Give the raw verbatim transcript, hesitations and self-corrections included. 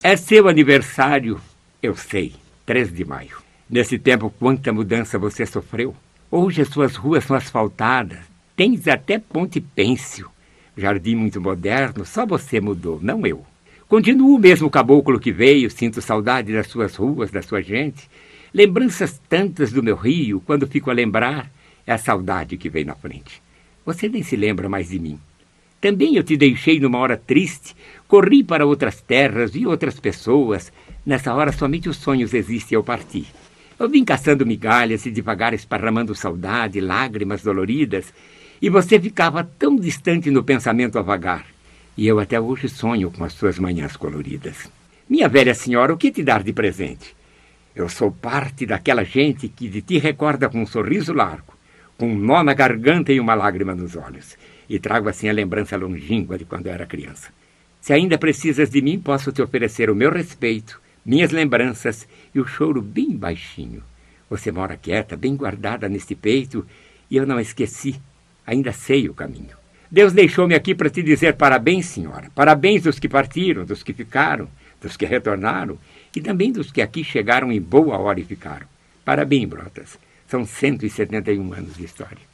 É seu aniversário, eu sei, três de maio. Nesse tempo, quanta mudança você sofreu. Hoje as suas ruas são asfaltadas, tens até ponte pêncil. Jardim muito moderno, só você mudou, não eu. Continuo o mesmo caboclo que veio, sinto saudade das suas ruas, da sua gente. Lembranças tantas do meu rio, quando fico a lembrar, é a saudade que vem na frente. Você nem se lembra mais de mim. Também eu te deixei numa hora triste, corri para outras terras, vi outras pessoas. Nessa hora somente os sonhos existem e eu parti. Eu vim caçando migalhas e devagar esparramando saudade, lágrimas doloridas, e você ficava tão distante no pensamento a vagar. E eu até hoje sonho com as suas manhãs coloridas. Minha velha senhora, o que te dar de presente? Eu sou parte daquela gente que de ti recorda com um sorriso largo, com um nó na garganta e uma lágrima nos olhos. E trago assim a lembrança longínqua de quando eu era criança. Se ainda precisas de mim, posso te oferecer o meu respeito, minhas lembranças e o choro bem baixinho. Você mora quieta, bem guardada neste peito, e eu não esqueci, ainda sei o caminho. Deus deixou-me aqui para te dizer parabéns, senhora. Parabéns dos que partiram, dos que ficaram, dos que retornaram, e também dos que aqui chegaram em boa hora e ficaram. Parabéns, brotas. São cento e setenta e um anos de história.